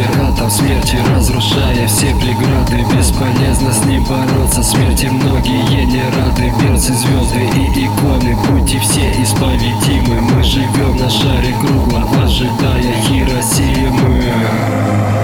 пиратов смерти, разрушая все преграды. Бесполезно с ним бороться, смерти многие не рады. Берцы, звезды и иконы, пути все исповедимы. Мы живем на шаре круглом, ожидая Хиросимы.